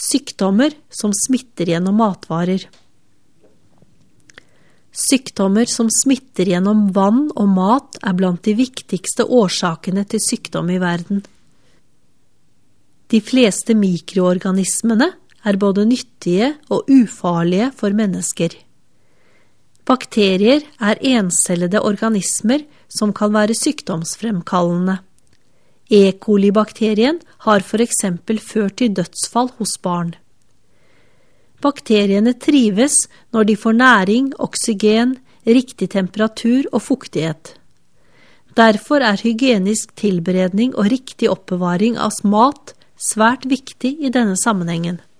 Sykdommer som smitter gjennom matvarer. Sykdommer som smitter gjennom vann og mat blant de viktigste årsakene til sykdom i verden. De fleste mikroorganismene både nyttige og ufarlige for mennesker. Bakterier encellede organismer som kan være sykdomsfremkallende. E. coli-bakterien har for eksempel ført til dødsfall hos barn. Bakteriene trives når de får næring, oksygen, riktig temperatur og fuktighet. Derfor hygienisk tilberedning og riktig oppbevaring av mat svært viktig i denne sammenhengen.